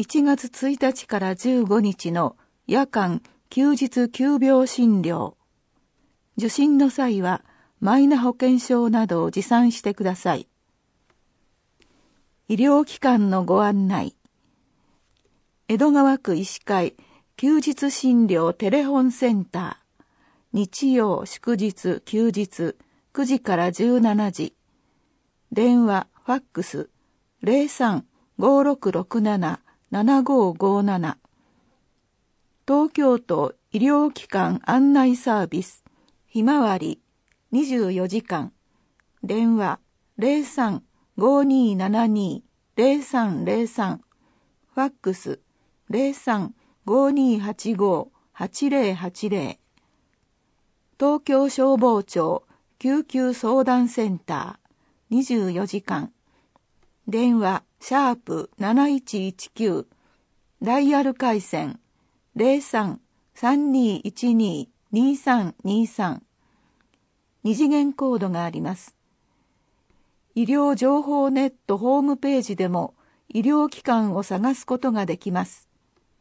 1月1日から15日の夜間休日急病診療。受診の際はマイナ保険証などを持参してください。医療機関のご案内。江戸川区医師会休日診療テレフォンセンター。日曜祝日休日9時から17時。電話ファックス 03-5667-7557。東京都医療機関案内サービスひまわり24時間。電話 03-5272-0303。ファックス 03-5285-8080。東京消防庁救急相談センター24時間。電話#7119。ダイヤル回線 03-3212-2323。二次元コードがあります。医療情報ネットホームページでも医療機関を探すことができます。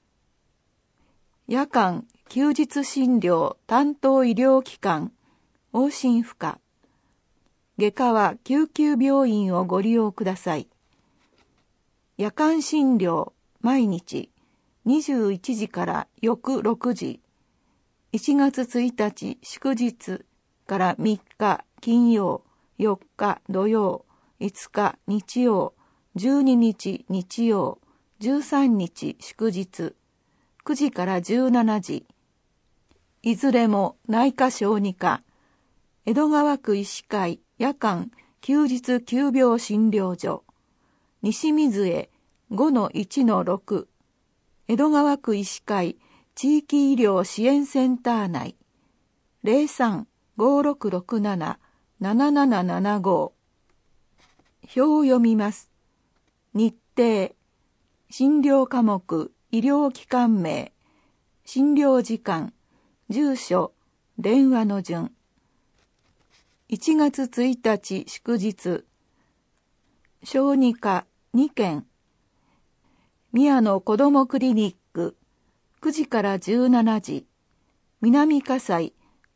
夜間休日診療担当医療機関往診婦科。外科は救急病院をご利用ください。夜間診療毎日21時から翌6時。1月1日祝日から3日金曜、4日土曜、5日日曜、12日日曜、13日祝日、9時から17時。いずれも内科小児科、江戸川区医師会夜間休日急病診療所、西水江 5-1-6、江戸川区医師会地域医療支援センター内、03-5667-7775。表を読みます。日程、診療科目、医療機関名、診療時間、住所、電話の順。1月1日祝日。小児科2件。宮野子どもクリニック9時から17時。南葛西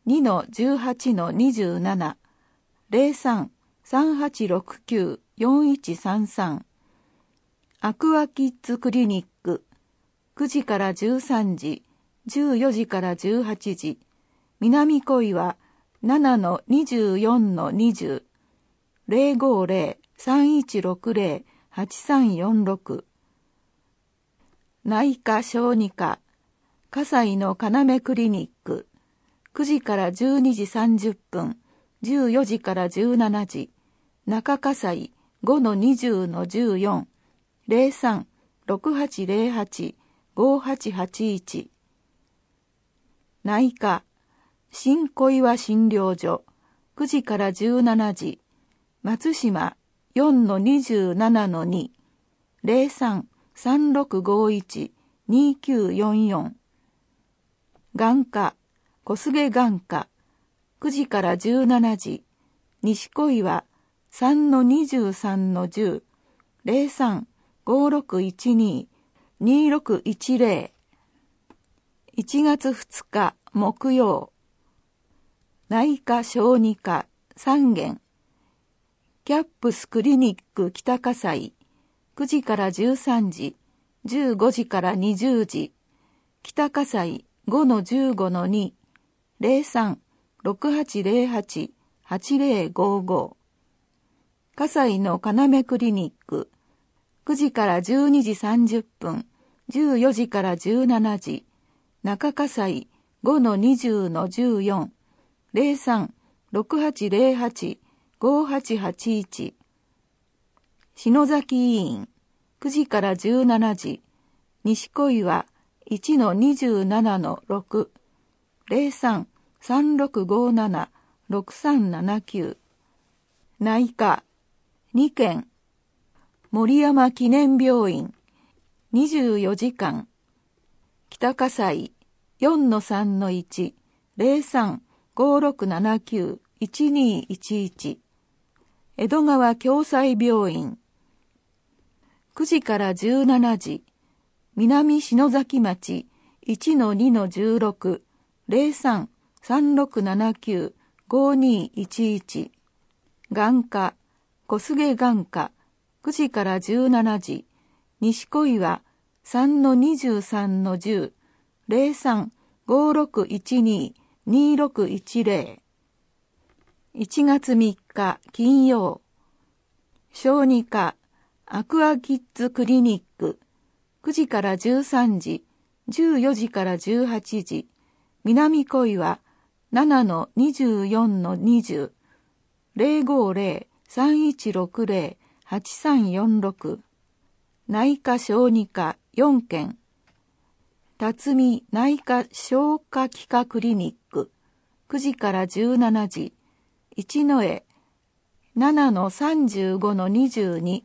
2-18-27。03-3869-4133。アクアキッズクリニック9時から13時。14時から18時。南小岩 7-24-20。050-3160-8346。内科小児科葛西の要クリニック9時から12時30分。14時から17時。中葛西 5-20-14。03-6808-5881。内科新小岩診療所9時から17時。松島 4-27-2。03-3651-2944。眼科小菅眼科9時から17時。西小岩 3-23-10。03-5612-2610。1月2日木曜。内科小児科3件。キャップスクリニック北葛西9時から13時。15時から20時。北葛西 5-15-2。03-6808-8055。葛西の要クリニック9時から12時30分。14時から17時。中葛西 5-20-14。03-6808-5881。篠崎医院9時から17時。西小岩 1-27-6。03-3657-6379。内科2件。森山記念病院24時間。北葛西 4-3-1。03-5679-1211。江戸川共済病院9時から17時。 南篠崎町 1-2-16 03-3679-5211。眼科小菅眼科9時から17時。西小岩 3-23-10 03-5612-2610。1月3日金曜。小児科アクアキッズクリニック9時から13時、14時から18時。南小岩 7-24-20 050-3160-8346。内科小児科4件。辰巳内科消化器科クリニック9時から17時。一之江 7-35-22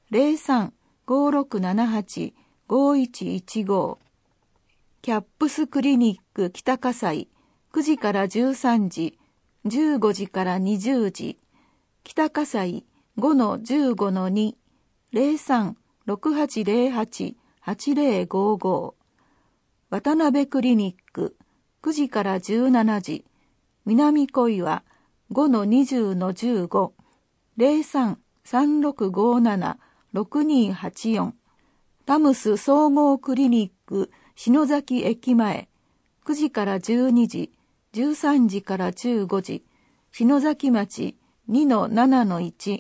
03-5678-5115。キャップスクリニック北葛西9時から13時、15時から20時。北葛西 5-15-2 03-6808-8055。渡辺クリニック9時から17時。南小岩 5-20-15 03-3657-6284。タムス総合クリニック篠崎駅前9時から12時、13時から15時。篠崎町 2-7-1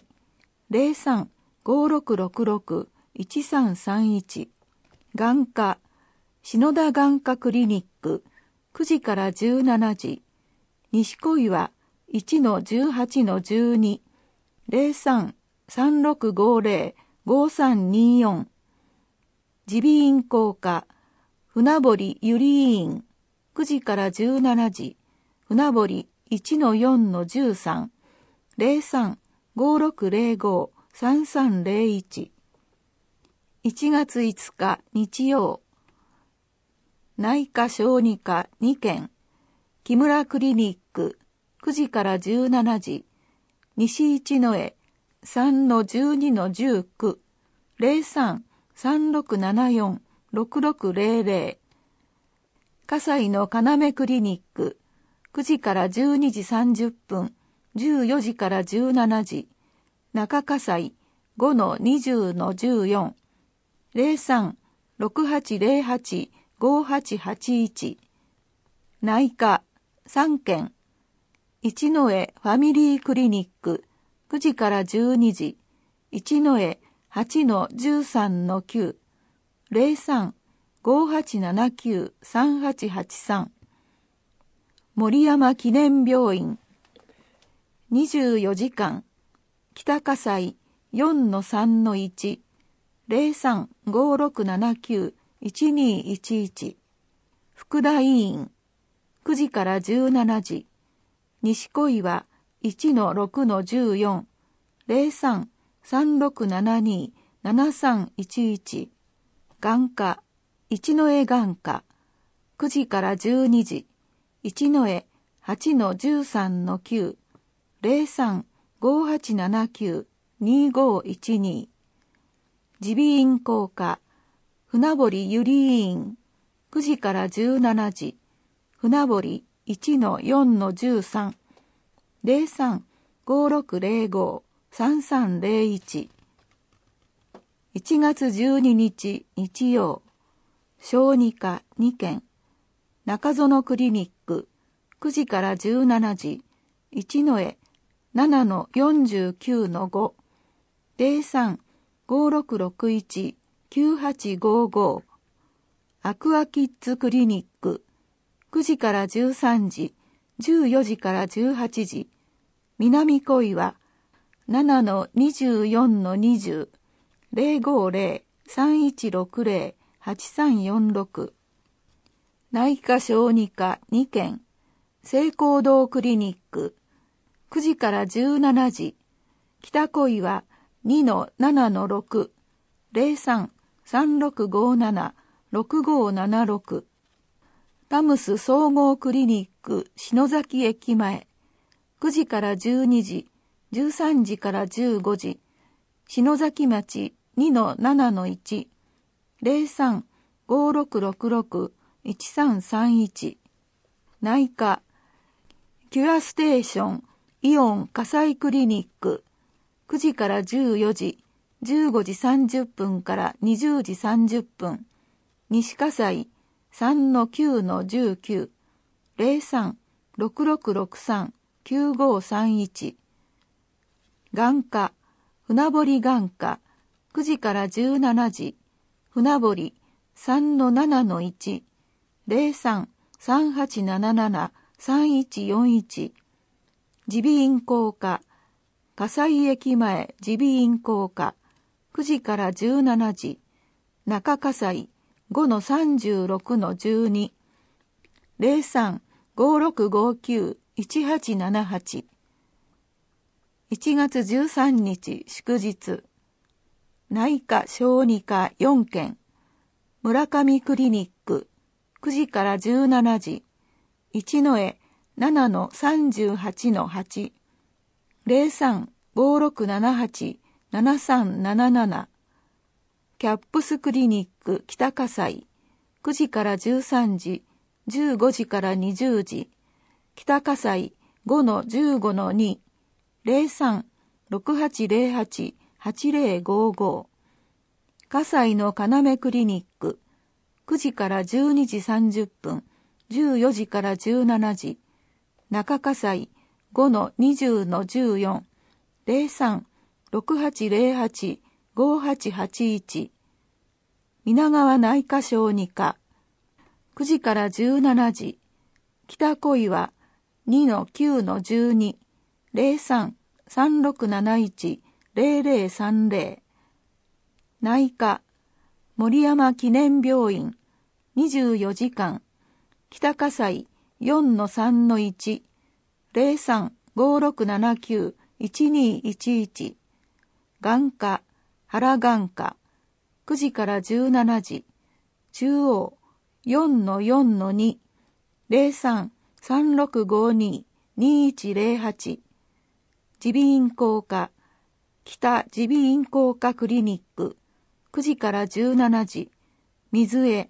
03-5666-1331。眼科篠田眼科クリニック9時から17時。西小岩 1-18-12 03-3650-5324。耳鼻咽喉科船堀ゆり医院9時から17時。船堀 1-4-13 03-5605-3301。1月5日日曜。内科小児科2件。木村クリニック9時から17時。西一之江 3-12-19 03-3674-6600。葛西の要クリニック9時から12時30分、14時から17時。中葛西 5-20-14 03-6808-5881。内科3件。一之江ファミリークリニック9時から12時。一之江 8-13-9 03-5879-3883。森山記念病院24時間北葛西 4-3-1 03-5679-1211。福田医院9時から17時。西小岩 1-6-14 03-3672-7311。眼科一之江眼科9時から12時。一之江 8-13-9 03-5879-2512。耳鼻咽喉科船堀ゆり医院9時から17時。船堀 1-4-13 03-5605-3301。1月12日日曜。小児科2件。中園クリニック9時から17時。一之江 7-49-5 03-5661-9855。アクアキッズクリニック9時から13時、14時から18時。南小岩 7-24-20 050-3160-8346。内科小児科2件。聖光堂クリニック9時から17時。北小岩 2-7-6 03-3657-6576。タムス総合クリニック篠崎駅前9時から12時、13時から15時。篠崎町 2-7-1 5666-1331。内科、キュアステーションイオン火災クリニック、9時から14時、15時30分から20時30分。西葛西 3-9-19、03-6663-9531。眼科、船堀眼科、9時から17時、船堀 3-7-1、03-3877-3141。耳鼻咽喉科、葛西駅前耳鼻咽喉科、9時から17時、中葛西 5-36-12、03-5659-1878。1月13日祝日、内科小児科4件、村上クリニック、9時から17時、一之江 7-38-8、03-5678-7377。キャップスクリニック北葛西、9時から13時、15時から20時、北葛西 5-15-2、03-6808-8055。葛西の要クリニック、9時から12時30分、14時から17時、中葛西 5-20-14、03-6808-5881。皆川内科小児科、9時から17時、北小岩 2-9-12、03-3671-0030。内科、森山記念病院、24時間、北葛西 4-3-1、03-5679-1211。眼科、原眼科、9時から17時、中央 4-4-2、03-3652-2108。耳鼻咽喉科、北耳鼻咽喉科クリニック、9時から17時、水江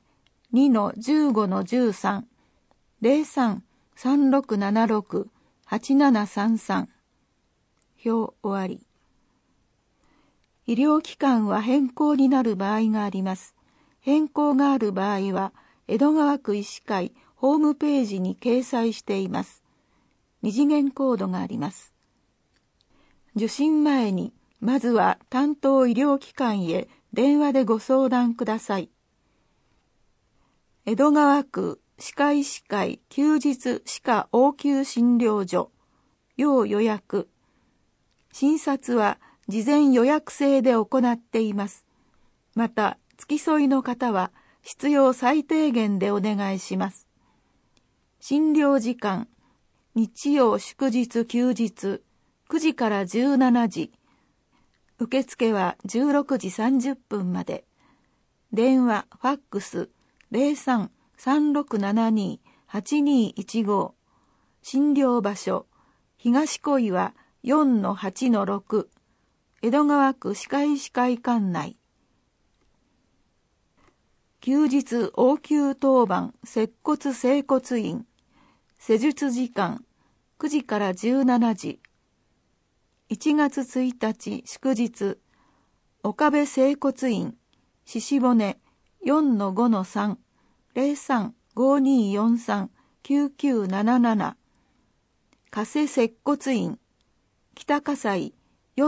2-15-13、03-3676-8733。表終わり。医療機関は変更になる場合があります。変更がある場合は、江戸川区医師会ホームページに掲載しています。二次元コードがあります。受診前に、まずは担当医療機関へ電話でご相談ください。江戸川区歯科医師会休日歯科応急診療所、要予約。診察は事前予約制で行っています。また、付き添いの方は必要最低限でお願いします。診療時間、日曜祝日休日、9時から17時。受付は16時30分まで。電話、ファックス、03-3672-8215。診療場所、東小岩 4-8-6。江戸川区歯科医師会館内。休日応急当番接骨整骨院。施術時間、9時から17時。1月1日祝日、岡部整骨院、獅子骨 4-5-3、03-5243-9977。加瀬接骨院、北葛西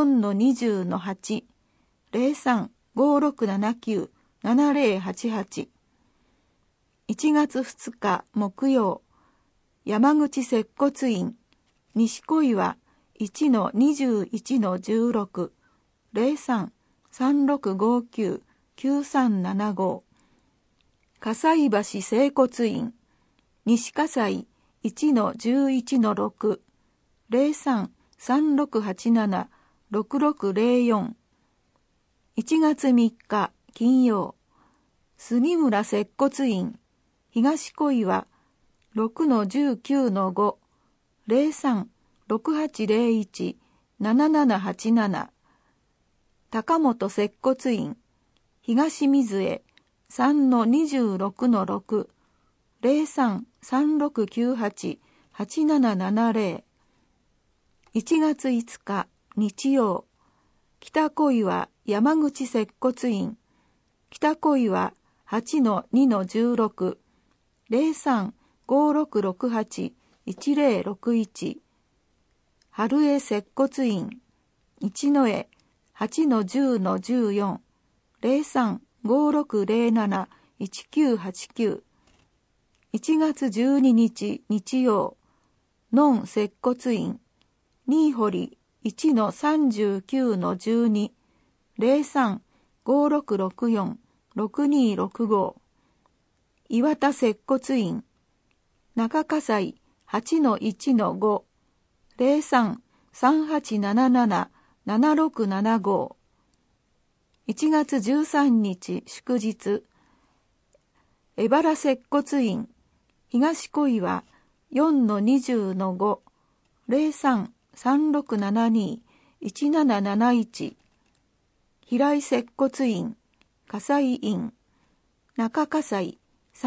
4-20-8、03-5679-7088。1月2日木曜、山口接骨院、西小岩 1-21-16、03-3659-9375。葛西橋整骨院、西葛西 1-11-6、03-3687-6604。1月3日金曜、杉村接骨院、東小岩 6-19-5、03-6801-7787。高本接骨院、東水江 3-26-6、03-3698-8770。1月5日日曜、北小岩山口接骨院、北小岩 8-2-16、03-5668-1061。春江接骨院、一之江 8-10-14、03-5607-1989。1月12日日曜、ノン接骨院、新堀 1-39-12、03-5664-6265。岩田接骨院、中葛西 8-1-5、03-3877-7675。1月13日祝日、江原接骨院、東小岩 4-20-5、03-3672-1771。平井接骨院、葛西院、中葛西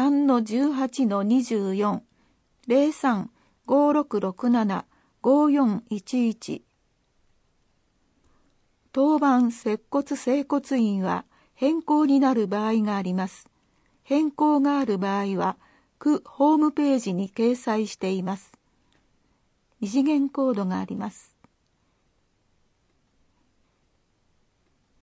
3-18-24、03-5667-5411。当番接骨整骨院は変更になる場合があります。変更がある場合は、区ホームページに掲載しています。二次元コードがあります。